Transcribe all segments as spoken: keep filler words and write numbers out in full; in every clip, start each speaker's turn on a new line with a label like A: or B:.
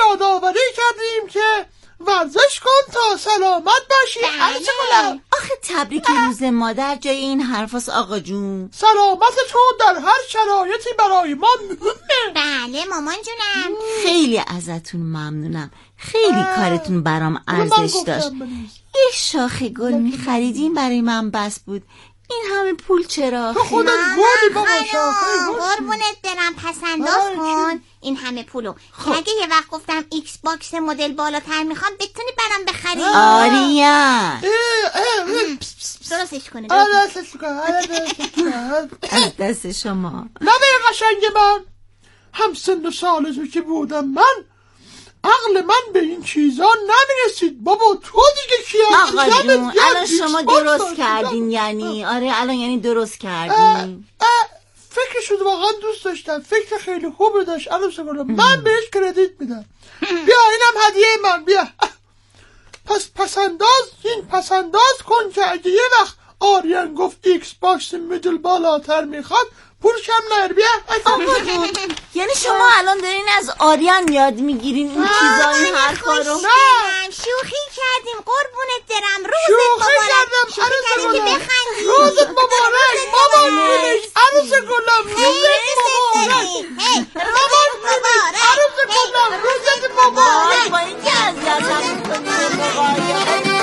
A: یادآوری کردیم که ورزش کن تا سلامت باشی. عروس گلم
B: آخه تبریک روز مادر جای این حرفاست آقا جون.
A: سلامت تو در هر شرایطی برای ما مهمه.
C: بله مامان جونم.
B: خیلی ازتون ممنونم، خیلی کارتون برام ارزش داشت. یه شاخه گل میخریدین برای من بس بود، این همه پول چرا؟
A: تو خودت گلی بابا شاخه
C: قربونت برم پسنداز کن این همه پولو که اگه یه وقت گفتم ایکس باکس مدل بالاتر میخوام بتونی برام بخری.
B: آریان
C: درستش کنه
A: درستش کنه
B: از دست شما.
A: نمه قشنگ من، هم سن و سال تو که بودم من عقل من به این چیزا نمیرسید. بابا تو دیگه کی
B: آقا جون الان شما درست کردین یعنی؟ آره الان یعنی درست کردین.
A: فکرشو واقعا دوست داشتم، فکر خیلی خوبی داشت. الان سگرم من بهش کردیت میدم. بیا اینم هدیه من، بیا. پس پسنداز این پسنداز کن که اگه یه وقت آریان گفت ایکس باکس میدل بالاتر میخواد پول کم نر. بیا
B: آقا جون یعنی شما الان دارین از آریان یاد میگیرین این چیزا این حرفا رو؟
C: شوخی کردیم قربونت برم. روزت مبارک. شوخی کردیم که بخندیم.
A: روزت مبارک مامان جونش. عروس گلم روزت مبارک. مامان جونش عروس گلم روزت مبارک.
B: با این که از یادم میکنیم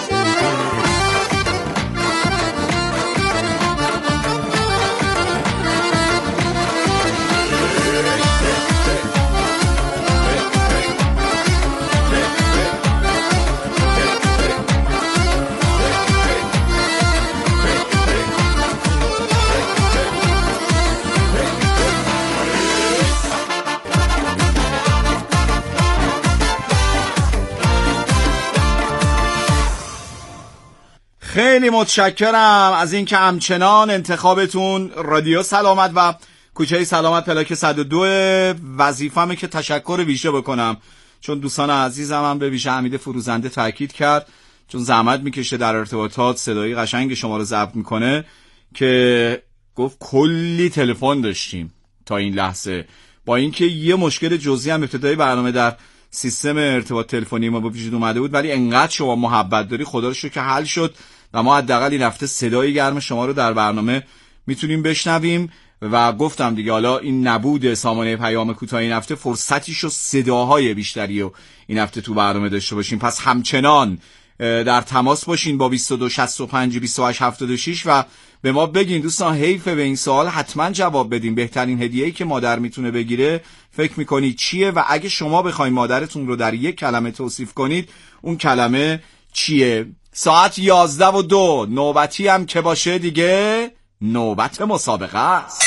D: خیلی متشکرم از اینکه همچنان انتخابتون رادیو سلامت و کوچه سلامت پلاک صد و دو. وظیفه‌مه که تشکر ویژه بکنم چون دوستان عزیزم هم به ویژه حمید فروزنده تاکید کرد چون زحمت میکشه در ارتباطات، صدایی قشنگ شما رو ضبط میکنه که گفت کلی تلفن داشتیم تا این لحظه، با اینکه یه مشکل جزئی هم ابتدای برنامه در سیستم ارتباط تلفنی ما به وجود اومده بود، ولی انقدر شما محبت داری خدا رو شکر که حل شد و ما حداقل این هفته صدای گرم شما رو در برنامه میتونیم بشنویم. و گفتم دیگه حالا این نبود سامانه پیام کوتاه این هفته فرصتی شد صداهای بیشتری رو این هفته تو برنامه داشته باشیم. پس همچنان در تماس باشین با بیست و دو شصت و پنج بیست و هشت هفتاد و شش و به ما بگین دوستان حیفه به این سوال حتما جواب بدین. بهترین هدیه‌ای که مادر میتونه بگیره فکر میکنید چیه؟ و اگه شما بخواید مادرتون رو در یک کلمه توصیف کنید اون کلمه چیه؟ ساعت یازده و دو نوبتی هم که باشه دیگه نوبت مسابقه است.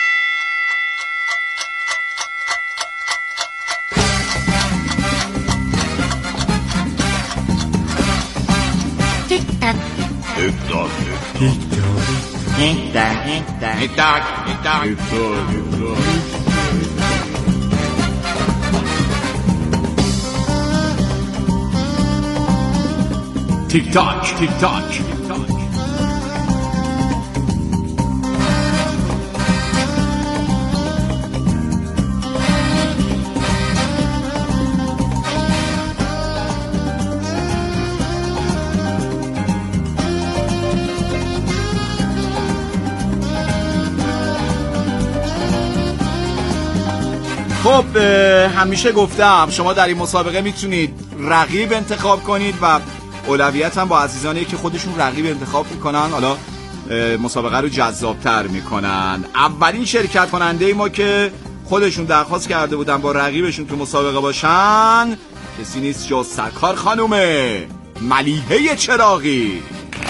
B: تیک تاک
E: تیک تاک
B: تیک تاک
D: تیک تاک تیک تاک تیک تاک تیک تاک. خب همیشه گفتم شما در این مسابقه میتونید رقیب انتخاب کنید و اولویت هم با عزیزانی که خودشون رقیب انتخاب میکنن حالا مسابقه رو جذابتر میکنن. اولین شرکت کننده ما که خودشون درخواست کرده بودن با رقیبشون تو مسابقه باشن کسی نیست جز سرکار خانوم ملیحه چراغی.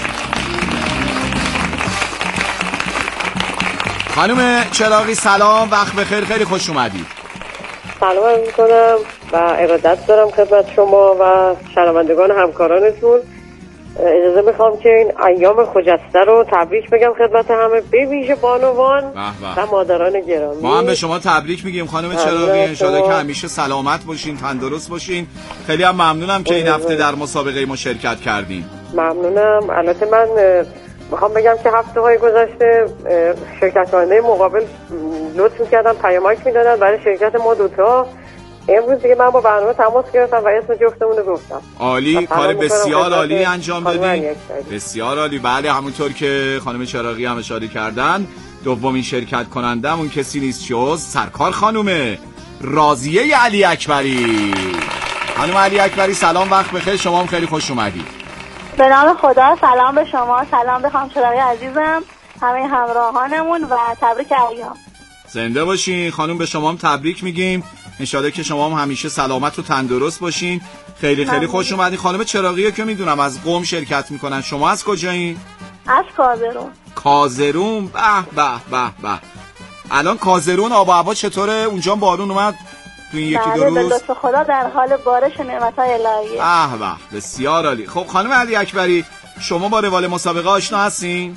D: خانوم چراغی سلام، وقت بخیر، خیلی خوش اومدید.
F: سلام عرض می‌کنم و ارادت دارم خدمت شما و شنوندگان همکارانتون. اجازه میخوام که این ایام خجسته رو تبریک بگم خدمت همه، به ویژه بانوان و مادران گرامی.
D: ما هم به شما تبریک میگیم خانم چراغی، انشالله که همیشه سلامت باشین، تندرست باشین. خیلی هم ممنونم که این هفته در مسابقه ما شرکت کردین.
F: ممنونم. البته من میخوام بگم که هفته های گذشته شرکت کننده مقابل لطف میکردن پیامک میدادن برای شرکت ما دوتا امروز دیگه من با برنامه تماس گرفتم و اسم جفتمون رو گفتم.
D: عالی، کار بسیار عالی انجام دادی. بسیار عالی. بله همونطور که خانم چراغی هم اشاره کردن دومین شرکت کنندمون کسی نیست جز سرکار خانم راضیه علی اکبری. خانم علی اکبری سلام، وقت بخیر، شما هم خیلی خوش اومدید.
E: به نام خدا، سلام به شما، سلام به خانم چراغی عزیزم، همه همراهانمون و تبریک ایام.
D: زنده باشین خانم، به شما هم تبریک میگیم، انشالله که شما هم همیشه سلامت و تندرست باشین. خیلی خیلی خوش اومدین. خانم چراغی که میدونم از قم شرکت میکنن، شما از کجایین؟
E: از کازرون.
D: کازرون، به به به به. الان کازرون آب و هوا چطوره؟ اونجا بارون اومد تو این یکی دو روز؟
E: بله، به لطف خدا در حال بارش نعمت‌های الهیه.
D: اه به بسیار عالی. خب خانم علی اکبری شما با روال مسابقه آشنا هستین؟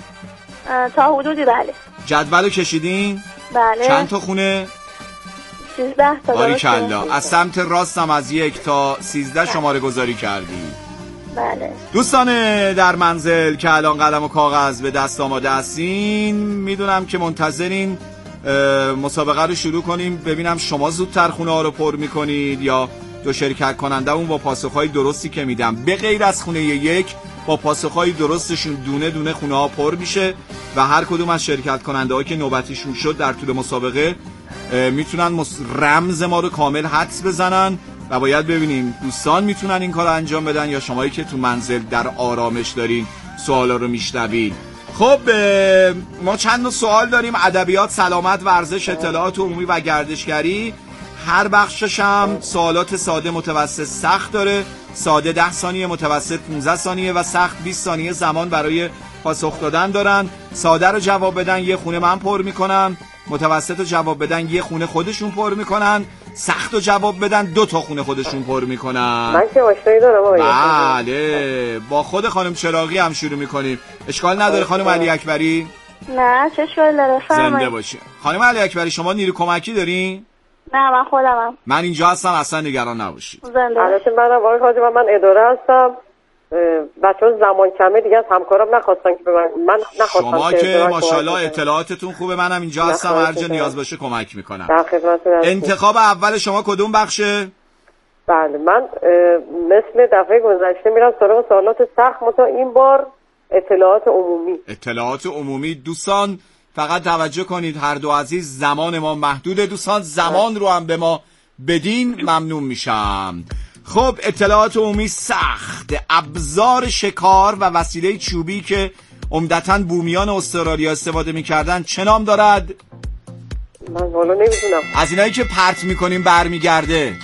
E: تا حدودی بله.
D: جدولو کشیدین؟
E: بله.
D: چند تا خونه؟
E: سیزده تا.
D: باریکلا. از سمت راستم از یک تا سیزده شماره گذاری کردی.
E: بله.
D: دوستان در منزل که الان قلم و کاغذ به دست آماده هستین، میدونم که منتظرین مسابقه رو شروع کنیم ببینم شما زودتر خونه ها رو پر میکنید یا دو شرکت کننده اون با پاسخهای درستی که میدم به غیر از خونه یک با پاسخهای درستشون دونه دونه خونه ها پر میشه و هر کدوم از شرکت کننده ها که نوبتیشون شد در طول مسابقه میتونن رمز ما رو کامل حدس بزنن و باید ببینیم دوستان میتونن این کار انجام بدن یا شمایی که تو منزل در آرامش دارین سوالا رو میشنوین. خب ما چند سوال داریم، ادبیات، سلامت، ورزش، اطلاعات عمومی و گردشگری. هر بخشش هم سوالات ساده، متوسط، سخت داره. ساده ده ثانیه، متوسط پانزده ثانیه و سخت بیست ثانیه زمان برای پاسخ دادن دارن. ساده رو جواب بدن یه خونه من پر میکنم، متوسط رو جواب بدن یه خونه خودشون پر میکنن، سخت رو جواب بدن دو تا خونه خودشون پر میکنن.
F: من که آشنایی دارم.
D: بله با خود خانم چراغی هم شروع میکنیم. اشکال نداره خانم علی اکبری؟
E: نه چه اشکال داره،
D: زنده باشی. خانم علی اکبری شما نیرو کمکی دارین؟
E: نه من خودمم.
D: من اینجا هستم، اصلا نگران نباشید.
E: زنده.
F: البته منم آقای حاجی و من اداره هستم. بچه‌ها زمان کمه دیگه از همکارم نخواستن که به من من نخواستم.
D: شما که ماشاءالله اطلاعاتتون خوبه، منم اینجا هستم هر جا نیاز باشه کمک میکنم.
F: در خدمتتون.
D: انتخاب اول شما کدوم بخشه؟
F: بله من مثل دفعه گذشته میرم سراغ سوالات سخت، متا این بار اطلاعات عمومی.
D: اطلاعات عمومی. دوستان فقط توجه کنید هر دو عزیز زمان ما محدوده، دوستان زمان رو هم به ما بدین ممنون میشم. خب اطلاعات عمومی سخت. ابزار شکار و وسیله چوبی که عمدتاً بومیان استرالیا استفاده میکردن چه نام دارد؟
F: من والا نمیدونم.
D: از اینایی که پرت میکنیم برمیگرده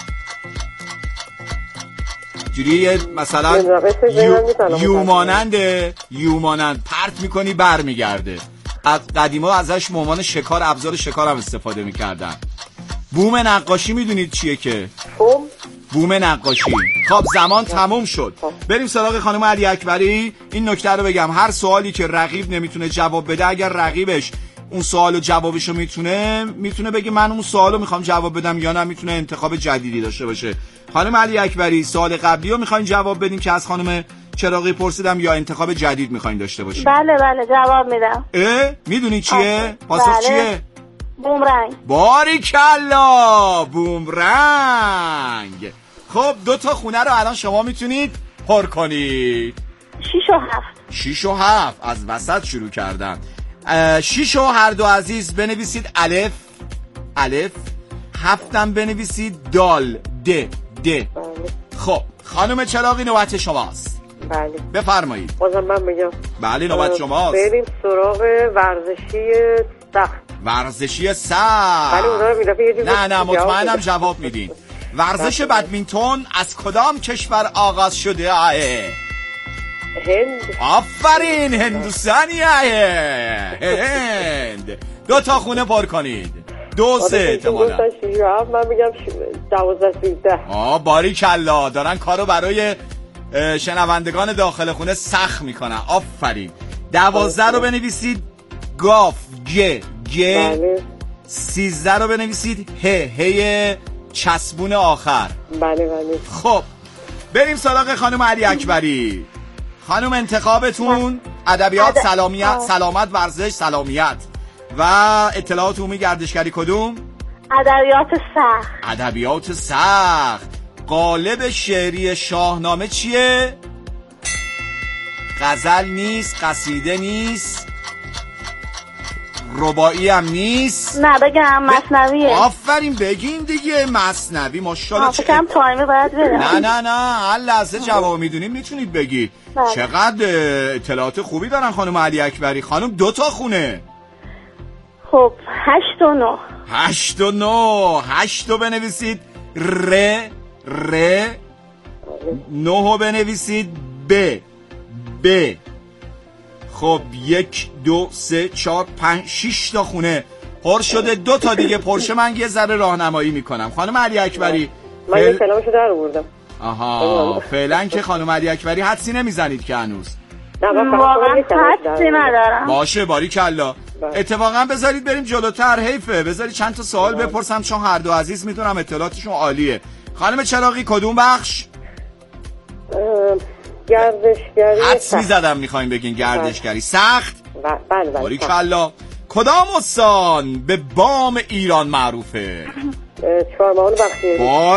D: جوری مثلا یو... یوماننده یومانند پرت میکنی برمیگرده. قدیما ازش مامان شکار ابزار شکار هم استفاده میکردن. بوم نقاشی میدونید چیه که؟
F: بوم
D: بوم نقاشی. خب زمان تموم شد. بریم سراغ خانم علی اکبری. این نکته رو بگم هر سوالی که رقیب نمیتونه جواب بده، اگر رقیبش اون سوالو جوابشو میتونه میتونه بگه من اون سوالو میخوام جواب بدم یا نه میتونه انتخاب جدیدی داشته باشه. خانم علی اکبری سوال قبلی رو میخواین جواب بدین که از خانم چراغی پرسیدم یا انتخاب جدید میخواین داشته باشین؟
E: بله بله جواب میدم.
D: اه میدونی چیه؟ پاسخ
E: بله.
D: چیه؟
E: بومرنگ.
D: باریکلا بومرنگ. خب دو تا خونه رو الان شما میتونید پر کنید.
E: شیش و هفت.
D: شیش و هفت از وسط شروع کردم. شیش و هر دو عزیز بنویسید الف الف، هفتم بنویسید دال د د. خب خانم چراغی نوبت شماست.
F: بله
D: بفرمایید.
F: بازم من بگم.
D: بله نوبت شماست.
F: بریم سراغ ورزشی سخت.
D: ورزشی سخت.
F: بله اونها رو میلافه یه
D: نه نه مطمئنم جواب میدین. ورزش بدمینتون از کدام کشور آغاز شده؟ آه
F: هند.
D: آفرین هندوستانی. هند. دو تا خونه پر کنید. دو سه احتمالا.
F: من میگم دوازده سیزده.
D: آه باریکلا دارن کارو برای شنوندگان داخل خونه سخت میکنن. آفرین. دوازده رو بنویسید گاف گ گ. سیزده رو بنویسید ه هی چسبون آخر.
F: بله بله.
D: خب بریم سراغ خانم علی اکبری. خانم انتخابتون ادبیات، سلامیت، سلامت، ورزش، سلامیت و اطلاعات عمومی گردشگری کدوم؟
E: ادبیات سخت.
D: ادبیات سخت. قالب شعری شاهنامه چیه؟ غزل نیست، قصیده نیست، رباعی هم نیست.
E: نه بگم مثنویه.
D: آفرین بگین دیگه. مثنوی. ماشاءالله.
E: چه کم تایمه باید بدم.
D: نه نه نه هر لحظه جواب میدونیم میتونید بگی.
E: بله.
D: چقدر اطلاعات خوبی دارن خانم علی اکبری. خانم دو تا خونه.
E: خب هشت و نه.
D: هشت و نه. هشت رو بنویسید ر ر. نه رو بنویسید ب ب. خب یک دو سه چهار پنج شش تا خونه پر شده. دو تا دیگه پرشه. من یه ذره راهنمایی میکنم. خانم علی اکبری
F: من یه کلامشو در آوردم.
D: آها فعلا که خانم علی اکبری حدسی نمیزنید که هنوز.
E: واقعا حدسی ندارم.
D: باشه باریکلا. اتفاقا بذارید بریم جلوتر. حیفه بذارید چند تا سوال بپرسم چون هر دو عزیز میدونم اطلاعاتشون عالیه. خانم چراغی کدوم بخش؟
F: گردشگری.
D: حدس میزدم میخوایم بگین گردشگری. سخت؟
F: بله بله.
D: باریکلا. کدام استان به بام ایران معروفه؟
F: چهارمحال بختیاری.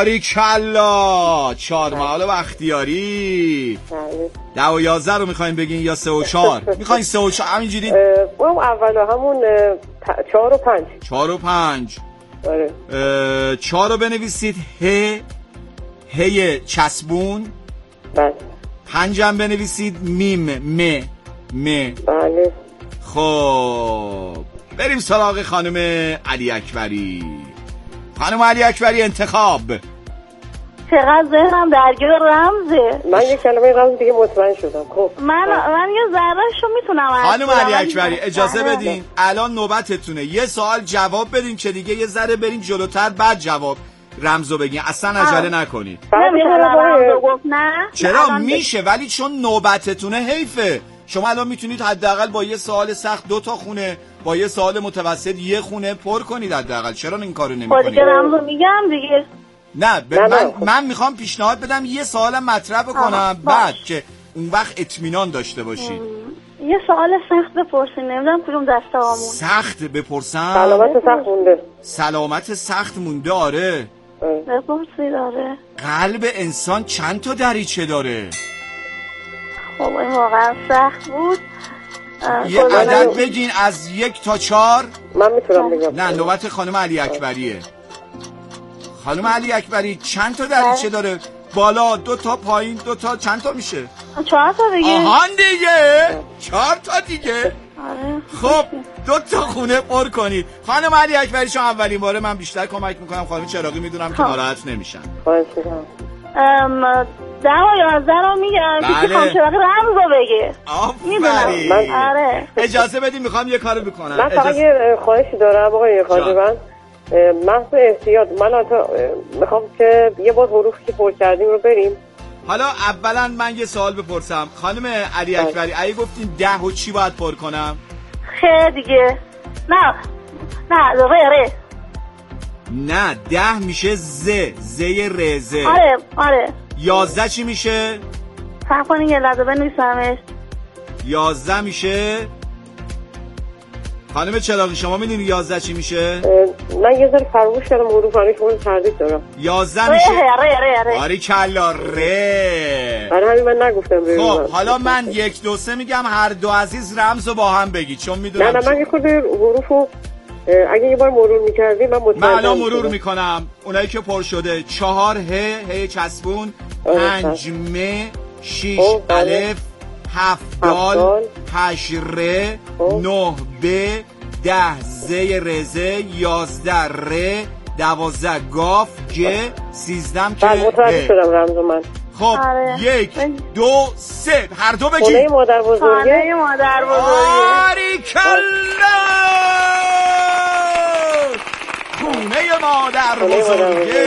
D: باریکلا. چهارمحال بختیاری.
F: بله.
D: ده و یازده رو میخوایم بگین یا سه و چهار؟ میخواین سه و چهار همینجوری؟
F: اون اول همون چهار و پنج.
D: چهار و پنج.
F: آره.
D: چهار رو بنویسید ه هی چسبون.
F: بله.
D: پنجم بنویسید میم م م.
F: بله.
D: خب بریم سراغ خانم علی اکبری. خانم علی اکبری انتخاب.
E: چقدر ذهنم درگیر رمزه.
F: من یه کلمه رمز دیگه مطمئن شدم. خب
E: من من یه ذرهشو میتونم.
D: خانم علی اکبری اجازه بدین الان نوبتتونه. یه سوال جواب بدین که دیگه یه ذره برین جلوتر بعد جواب رمزو بگین. اصلا عجله نکنید.
E: نمیشه رمزو گفت نه؟
D: چرا میشه ولی چون نوبتتونه حیفه. شما الان میتونید حداقل با یه سوال سخت دو تا خونه، با یه سوال متوسط یه خونه پر کنید حداقل. چرا این کارو نمیکنید؟
E: خودی که رمزو میگم دیگه.
D: نه ب...
F: نه
D: من
F: نه.
D: من میخوام پیشنهاد بدم یه سوالم مطرح بکنم بعد که اون وقت اطمینان داشته باشید.
E: یه سوال سخت بپرسین. نمیدونم کدوم دسته هامون.
D: سخت بپرسم؟
F: سلامت سخت مونده.
D: سلامت سخت مونده. آره
E: بپرسید. آره.
D: قلب انسان چند تا دریچه داره؟
E: خب این واقعا سخت بود.
D: یه عدد بگین از یک تا چهار.
F: من میتونم بگم.
D: نه نوبت خانم علی اکبریه. خانم علی اکبری چند تا دریچه داره؟ بالا دو تا، پایین دو تا، چند تا میشه؟
E: چهار تا دیگه.
D: آهان دیگه چهار تا دیگه.
E: آره.
D: خب دو تا خونه پر کنید. خانم علی اکبری شما اولین باره من بیشتر کمک میکنم. خانم چراغی میدونم که ناراحت نمیشن.
F: خواهش میکنم.
E: ام ده و یازده رو میگم که
D: بله.
E: خانم چراغی رمز رو بگه.
D: آفرین.
F: من-
E: آره.
D: اجازه بدیم میخوام یه کارو بکنم.
F: من فقط
D: اجازه...
F: یه خواهشی دارم آقای خواجه. من محض احتیاط من حتی میخوام که یه بار حروفی که پر کردیم رو بریم.
D: حالا اولا من یه سوال بپرسم خانم علی اکبری. اگه گفتین ده و چی باید پر کنم؟
E: خیلی دیگه. نه نه ره ره.
D: نه ده میشه ز زی رزه.
E: آره آره.
D: یازده چی میشه؟
E: صبر کنین یه لحظه بنویسمش.
D: یازده میشه خانم چراغی شما میدونی یازده چی میشه؟
F: من یه ذره فراموش کردم حروف هنوز مورد تردید دارم.
D: یازده
E: ره
D: میشه
E: ره ره ره.
D: آری کلا ره.
F: برای همین من نگفتم بریم.
D: خب حالا من یک دو سه میگم هر دو عزیز رمزو با هم بگید چون میدونم.
F: نه نه من یه خود حروفو اگه یه بار مرور میکردی من مطمئن.
D: من الان مرور میکنم اونایی که پر شده. چهار ه ه چسبون، پنج م، شیش الف، هفت دال، هشت ر، نه ب، ده زی رزه، یازده ر، دوازده گاف گ، سیزدم که
F: من متوجه شدم رمز من.
D: خب
E: آره.
D: یک دو سه هر دو بگید.
F: خونه مادر بزرگه.
E: خانه مادر بزرگه.
D: باریکلا. خونه مادر بزرگه.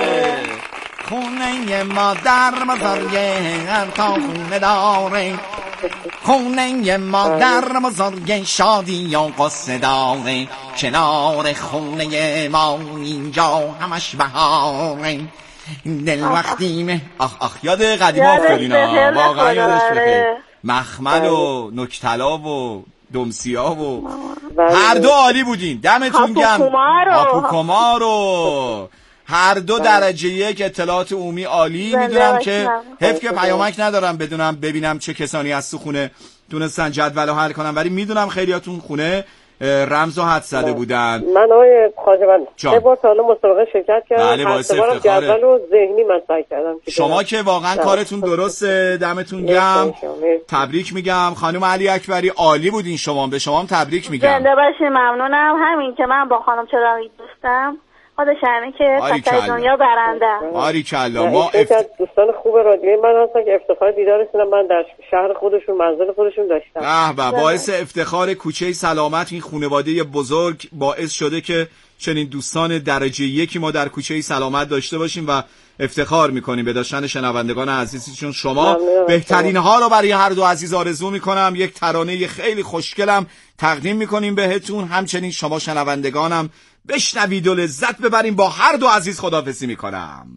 D: خونه مادر بزرگه هر تا خونه داره. خونه مادر بزرگه شادی و قصه داره. کنار خونه ما اینجا همش بهاره. دل وقتیمه آخ آخ یاد قدیما افتادین. واقعا یادش بخیر. مخمل و نکتلا و دمسیا و هر دو عالی بودین، دمتون گرم. هاپوکوما رو هر دو درجه یک، اطلاعات عمومی عالی. میدونم که حیف که پیامک ندارم بدونم ببینم چه کسانی از تو خونه تونستن جدول رو حل کنن، ولی میدونم خیلیاتون خونه رمز و حد زده بودن.
F: من آقای خواجه‌بند سه بار تا حالا مسابقه شرکت کردم.
D: بله، باعث
F: افتخاره. جدول رو ذهنی مطرح کردم.
D: شما که واقعا کارتون درسته، دمتون گرم. تبریک میگم. خانم علی اکبری عالی بودین شما، به شما هم تبریک میگم.
E: زنده باشین. ممنونم. همین که من با خانم چراغی دوستم، خدا شرمه که تک دنیا برنده.
D: باریکلا. ما
F: افت... دوستان خوب رادیوی من هستن که افتخار دیدارشون من در شهر خودشون منزل خودشون داشتم.
D: به به، باعث افتخار کوچه سلامت این خانواده بزرگ باعث شده که چنین دوستان درجه یکی ما در کوچه سلامت داشته باشیم و افتخار میکنیم به داشتن شنوندگان عزیزی چون شما. بهترین ها رو برای هر دو عزیز آرزو میکنم. یک ترانه خیلی خوشگلم تقدیم میکنیم بهتون، همچنین شما شنوندگانم بشنوید و لذت ببریم. با هر دو عزیز خداحافظی میکنم.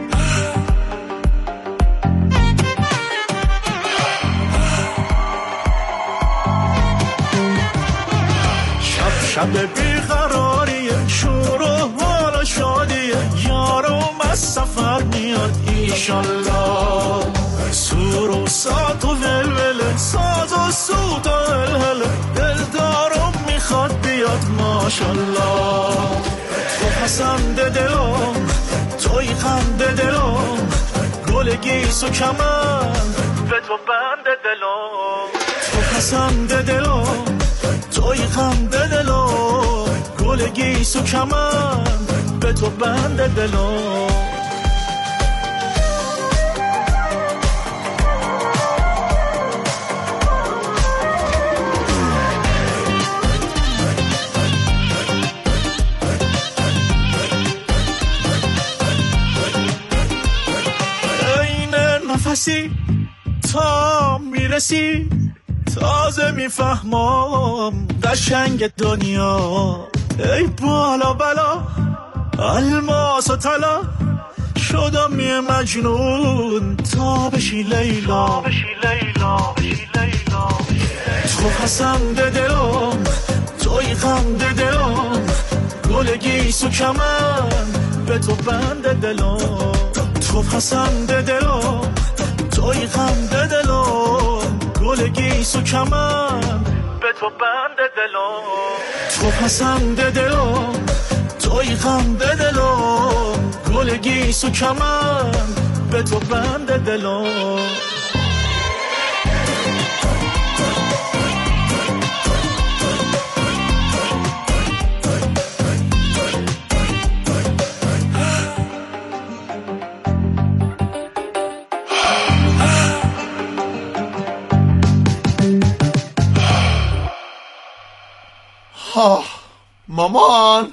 G: شب شب بیقراریه، شور و حال و شادیه، یارم از سفر میاد ایشالله. سور و سات و ولوله، ساز و سوت و هلهله، دلدارم میخواد بیاد ماشالله. تو پسند دلم، توی خند دلم، گل گیس و کمن به تو بند دلم. تو پسند دلم، توی خند دلم، گل گیس و کمن به تو بند دلم. نفسی تا میرسی تازه میفهمم قشنگ دنیا. ای بالا بالا الماس و طلا، شدم یه مجنون تا بشی لیلا. تو پسند دلم، توی خند دلم، گل گیس و کمن به تو بند دلم. تو پسند دلم، توی خنده دلم، گل گیس و کمن به تو بند دلم. تو پسند دلم، توی خنده دلم، گل گیس و کمن به تو بند دلم.
A: آه مامان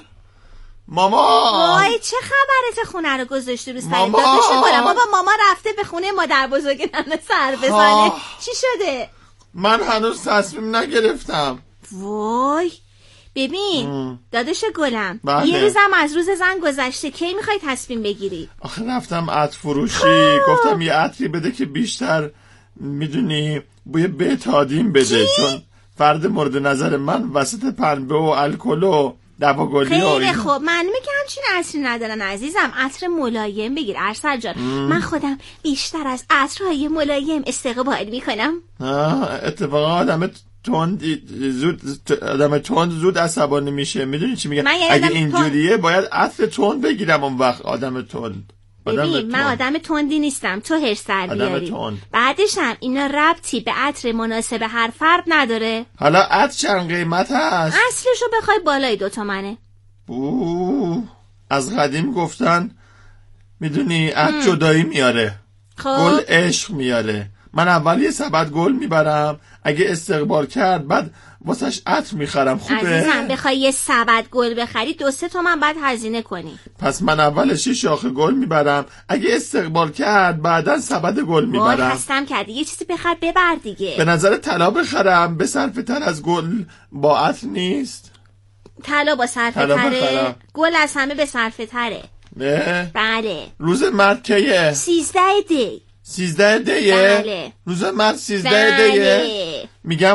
A: مامان
C: وای چه خبرت؟ خونه رو گذاشتی رو سر دادش کنم. بابا ماما رفته به خونه مادر بزرگ ننه سر بزنه. چی شده؟
A: من هنوز تصمیم نگرفتم.
C: وای ببین ام. داداش گلم
A: بله.
C: یه روزم از روز زن گذشته، کی میخوای تصمیم بگیری؟
A: آخه رفتم عطر فروشی، گفتم یه عطری بده که بیشتر میدونی بوی بتادین بده. چی؟ چون فرد مورد نظر من وسط پنبه و الکل و دواگلی ها.
C: خیلی خوب، معلومه که همچین عطری ندارن عزیزم. عطر ملایم بگیر ارسل جان. من خودم بیشتر از عطرهای ملایم استقبال میکنم.
A: اتفاقا آدم تند زود آدم تند زود عصبانی میشه. میدونی چی میگم؟ اگه اینجوریه تند... باید عطر تند بگیرم اون وقت. آدم تند
C: ببین من آدم تندی نیستم، تو هر سر بیاری. بعدش هم اینا ربطی به عطر مناسب هر فرد نداره.
A: حالا عطر چند قیمت هست؟
C: اصلشو بخوای بالای دو تومنه.
A: اوه از قدیم گفتن میدونی عطر جدایی میاره، خب. گل عشق میاره. من اول یه سبد گل میبرم، اگه استقبال کرد بعد واسش عطر میخرم. خوبه؟
C: عزیزم بخوای یه سبد گل بخری دو سه تومن بعد هزینه کنی.
A: پس من اولش یه شاخه گل میبرم، اگه استقبال کرد بعدن سبد گل میبرم.
C: وای خستم کردی، یه چیزی بخر ببر دیگه.
A: به نظر طلا بخرم به صرفه تر از گل با عطر نیست؟
C: طلا با صرفه تره، گل از همه به صرفه تره.
A: نه؟
C: بله.
A: روز مرد کیه؟
C: سیزده دی
A: سیزده دیه؟
C: بله.
A: روز مرد سیزده دیه؟ میگم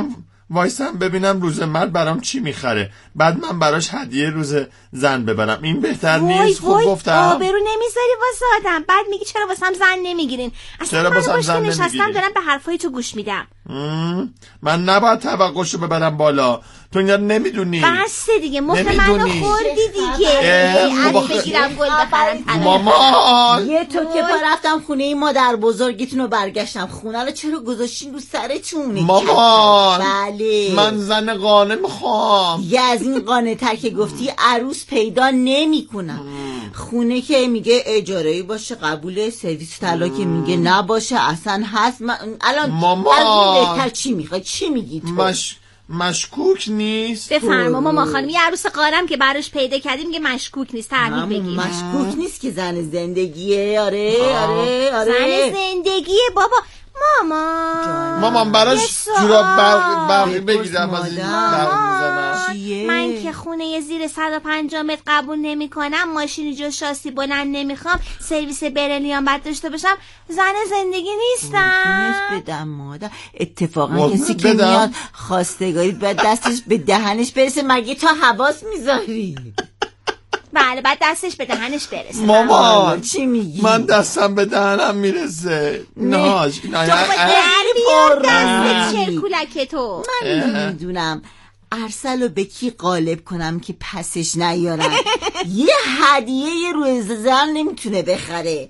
H: وایسم ببینم روز مرد برام چی میخره، بعد من براش هدیه روز زن ببرم. این بهتر نیست؟ خوب گفتم؟
C: آبرو نمیذاری واسه آدم، بعد میگی چرا واسم زن نمیگیرین؟ اصلا من باش که نشستم دارم به حرفای تو گوش میدم.
H: من نباید توقعشو ببرم بالا، تو اینا نمیدونی.
C: بس دیگه مخ منو خوردی دیگه. از بگیرم گل بخرم.
H: مامان
B: یه تو که پا رفتم خونه این مادر بزرگتون رو برگشتم خونه رو چرا گذاشتین رو سرتون؟
H: مامان
B: بله
H: من زن قانه میخوام.
B: یه از این قانه تر که گفتی عروس پیدا نمی کنم. خونه که میگه اجاره‌ای باشه قبوله، سرویس طلا که میگه نباشه اصلا هست. من الان
H: مامان
B: از بهتر چی میخوای؟ چی میگی تو؟
H: مش... مشکوک نیست؟
C: بفرما ماما خانم، یه عروس قارم که براش پیدا کردیم میگه مشکوک نیست. تعریف بگیم.
B: مشکوک نیست که زن زندگیه. آره آره آره
C: زن زندگیه بابا. مامان
H: مامان براش جوراب برق برقی بگیرم از این برق میزنم.
C: من که خونه زیر صد و پنجاه متر قبول نمی کنم، ماشینی جز شاسی بلند نمیخوام، سرویس برلیان بد داشته باشم، زن زندگی نیستم.
B: بدم مادر. اتفاقا کسی که میاد خواستگاری باید دستش به دهنش برسه، مگه تا حواس میذاری؟
C: بله بعد دستش به دهنش برسه.
H: مامان
B: چی میگی؟
H: من دستم به دهنم میرسه. ناش
C: تو باید دست چرکولک تو.
B: من نمیدونم ارسل رو به کی غالب کنم که پسش نیارم. یه هدیه روی زن نمیتونه بخره.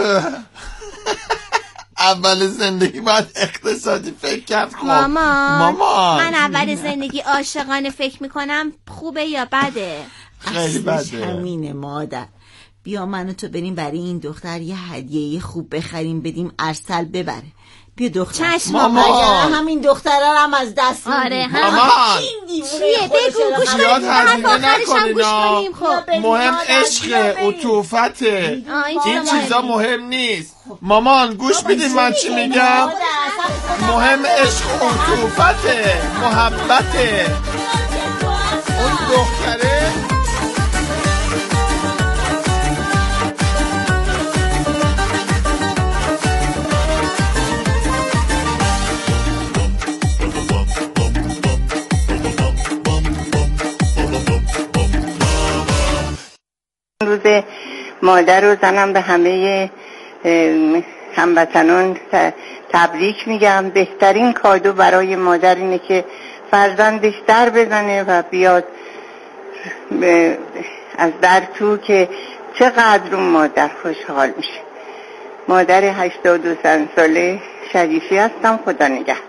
H: اول زندگی باید اقتصادی فکر کرد. خب
C: مامان
H: مامان
C: من اول زندگی عاشقانه فکر میکنم. خوبه یا بده؟
H: خیلی بده.
B: همینه مادر. بیا من و تو بریم برای این دختر یه هدیه خوب بخریم بدیم ارسل ببره. بیا دختر.
C: چشم
B: مامان همین دختره هم از دست میدیم.
C: آره
H: مامان
C: چیه بگو گوش کنیم.
H: حرف آخرش هم
C: گوش کنیم. خب
H: مهم عشق عطوفته. این چیزا مهم نیست. مامان گوش بدین من چی میگم. مهم عشق عطوفته، محبته. اون دختره
I: روز مادر و زنم به همه هموطنان تبریک میگم. بهترین کادو برای مادر اینه که فرزندش در بزنه و بیاد از در تو که چقدر اون مادر خوشحال میشه. مادر هشتاد و دو ساله شریفی هستم. خدا نگهدار.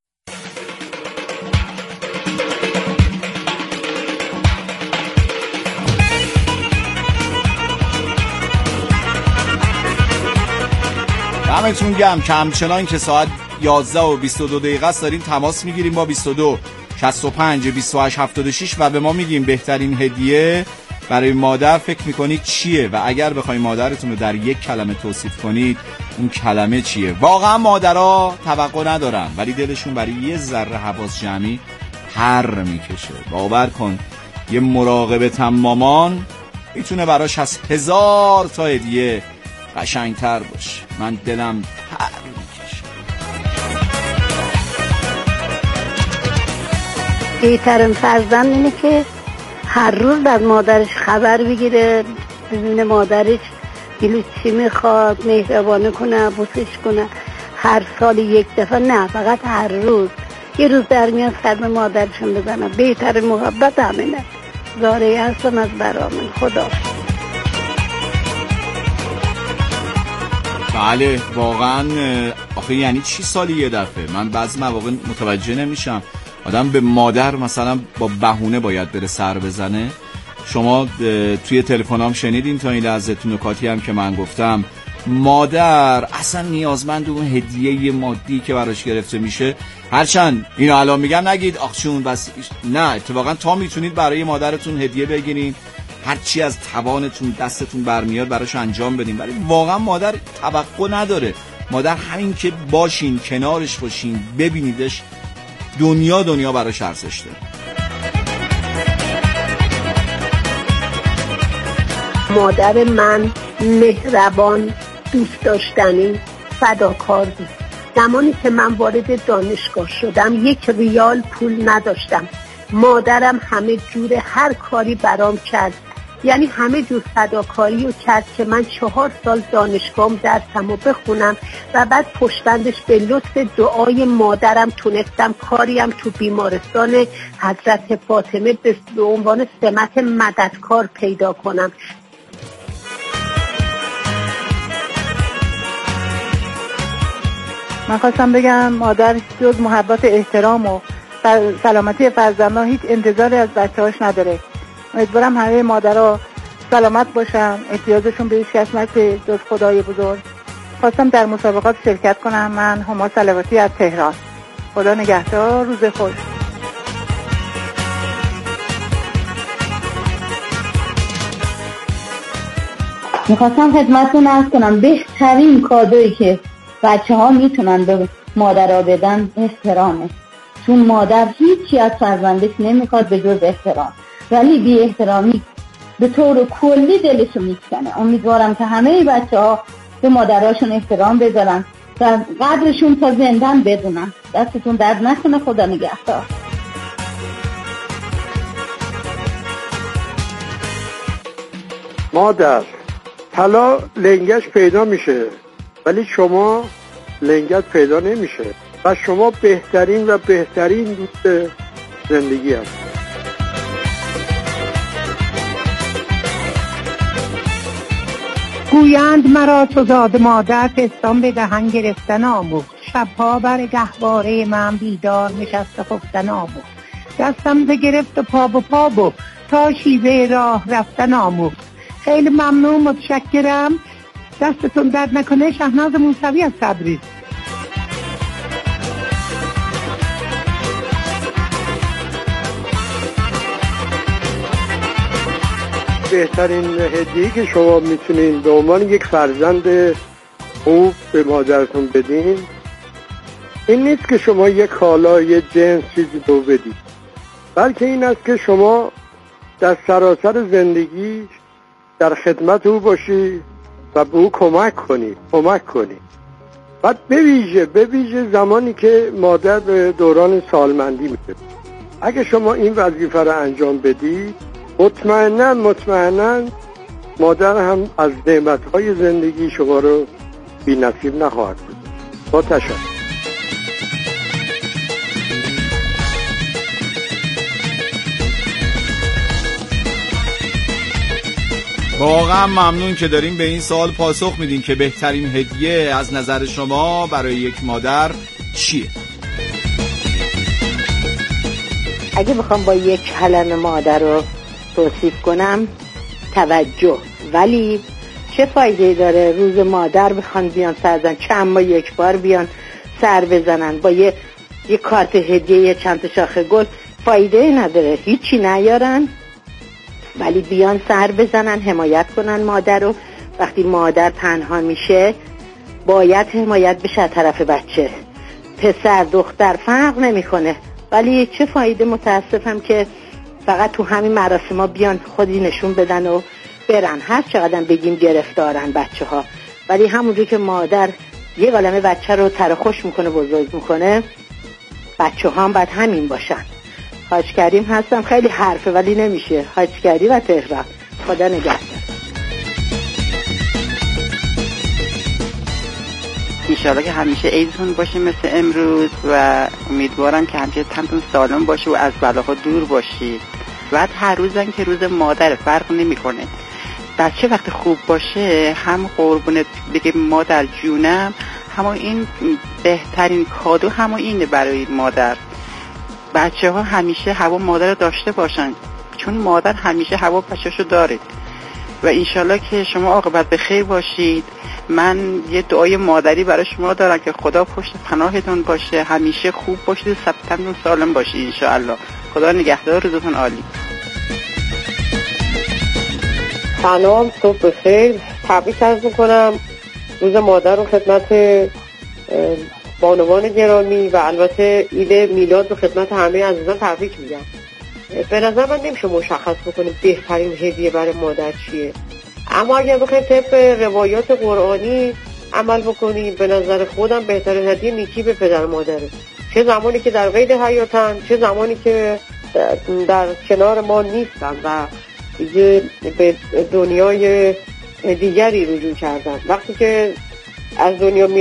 D: دمتون گرم که همچنان که ساعت یازده و بیست و دو دقیقه است داریم تماس میگیریم با بیست و دو شصت و پنج بیست و هشت هفتاد و شش و به ما میگیم بهترین هدیه برای مادر فکر میکنید چیه و اگر بخواید مادرتون رو در یک کلمه توصیف کنید اون کلمه چیه. واقعا مادرها توقع ندارن ولی دلشون برای یه ذره حواس جمعی پر میکشه. باور کن یه مراقبت مامان میتونه براش از هزار تا هدیه قشنگتر باشه. من دلم پر میکشه.
J: بهترین فرزند اینه که هر روز از مادرش خبر بگیره، ببینه مادرش دلش چی میخواد، مهربانه کنه، بوسش کنه. هر سال یک دفعه نه، فقط هر روز یه روز در میان سر مادرشون بزنه. بهترین محبت همینه. زاره هستم از برامون. خدا.
D: بله واقعا. آخه یعنی چی سالی یه دفعه؟ من بعضی مواقع متوجه نمیشم. آدم به مادر مثلا با بهونه باید بره سر بزنه. شما توی تلفنام شنیدین تا این لحظه تو نکاتی هم که من گفتم مادر اصلا نیازمند اون هدیه مادی که براش گرفته میشه. هرچند اینو الان میگم نگید آخشون بس، نه اتفاقا تا میتونید برای مادرتون هدیه بگیرین، هر چی از توانتون دستتون برمیاد براش انجام بدین. ولی واقعا مادر توقع نداره. مادر همین که باشین کنارش باشین ببینیدش دنیا دنیا براش ارزش داره.
J: مادر من مهربان، دوست داشتنی، فداکار بود. زمانی که من وارد دانشگاه شدم یک ریال پول نداشتم. مادرم همه جور هر کاری برام کرد، یعنی همه جور فداکاری رو کرد که من چهار سال دانشگاهم درسم رو بخونم و بعد پشتبندش به لطف دعای مادرم تونستم کاریم تو بیمارستان حضرت فاطمه به عنوان سمت مددکار پیدا کنم.
K: من خواستم بگم مادر جز محبت احترام و سلامتی فرزندها هیچ انتظاری از بچه‌هاش نداره. امیدوارم همه مادرها سلامت باشن، احتیاجشون به هیچ کس نشه جز خدای بزرگ. خواستم در مسابقات شرکت کنم. من هما صلواتی از تهران. خدا نگهدار، روز خوش.
L: میخواستم خدمتتون عرض کنم بهترین کادویی که بچه ها میتونن به مادرها بدن احترامه، چون مادر هیچی از فرزندش نمیخواد به جز احترام، ولی بی احترامی به طور کلی دلشو میکنه. امیدوارم که همه بچه ها به مادرهاشون احترام بذارن و قدرشون تا زندن بدونن. دستتون درد نکنه، خدا نگهدار.
M: مادر، طلا لنگش پیدا میشه ولی شما لنگت پیدا نمیشه و شما بهترین و بهترین دوست زندگی هست.
N: گویند مرا تو زاد مادر پستان به دهن گرفتن آموخت، شبها بر گهواره من بیدار نشست خفتن آموخت، دستم ز گرفت و پا و پا و تا شیوه راه رفتن آموخت. خیلی ممنون، متشکرم، دستتون درد نکنه. شهناز موسوی از تبریز.
M: بهترین هدیه‌ای که شما میتونین به عنوان یک فرزند خوب به مادرتون بدین این نیست که شما یک کالا، یک جنس چیزی رو بدید، بلکه این است که شما در سراسر زندگی در خدمت او باشی و به او کمک کنی کمک کنی بعد بویژه بویژه زمانی که مادر به دوران سالمندی میره. اگه شما این وظیفه رو انجام بدید مطمئنا مطمئنا مادر هم از نعمت‌های زندگی شما رو بی نصیب نخواهد بود. با تشکر.
D: واقعا ممنون که دارین به این سوال پاسخ میدین که بهترین هدیه از نظر شما برای یک مادر چیه؟
O: اگه بخوام با یک کلمه مادر رو توصیف کنم، توجه. ولی چه فایده داره روز مادر بخوان بیان سر بزنن، چند ماه یک بار بیان سر بزنن با یه یه کارت هدیه، یه چند تا شاخه گل، فایده نداره، هیچی نیارن، ولی بیان سر بزنن، حمایت کنن مادر رو. وقتی مادر تنها میشه باید حمایت بشه از طرف بچه، پسر دختر فرق نمیکنه. ولی چه فایده، متاسفم که فقط تو همین مراسم ها بیان خودی نشون بدن و برن. هر چقدر بگیم گرفتارن بچه ها، ولی همونجور که مادر یه عالمه بچه رو ترخوش میکنه بزرگ میکنه، بچه ها هم باید همین باشن. حاج کریم هستم، خیلی حرفه ولی نمیشه. حاج کریم و تهران. خدا نگهدار.
P: انشاءالله که همیشه عیدتون باشه مثل امروز و امیدوارم که همیشه تنتون سالم باشه و از بلاها دور باشید. بعد هر روزن که روز مادر فرق نمی کنه. بچه وقت خوب باشه هم قربونت بگه مادر جونم، همون این بهترین کادو همون اینه برای مادر. بچه ها همیشه هوا مادر رو داشته باشن، چون مادر همیشه هوا بچه‌شو داره. و انشالله که شما عاقبت به خیر باشید. من یه دعای مادری برای شما دارم که خدا پشت پناهتون باشه، همیشه خوب باشید، سبتمون سالم باشید انشالله. خدا نگهدار، روزتون عالی.
F: سلام، صبح بخیر. تبریک عرض میکنم روز مادر رو خدمت بانوان گرامی و البته عید میلاد رو خدمت همه عزیزان تبریک میگم. به نظر من نمیشه مشخص بکنیم بهترین هدیه برای مادر چیه، اما اگر بخوایم طبق روایات قرآنی عمل بکنیم به نظر خودم بهترین هدیه نیکی به پدر مادره، چه زمانی که در قید حیاتن چه زمانی که در کنار ما نیستن و دیگه به دنیای دیگری رجوع کردن. وقتی که از دنیا می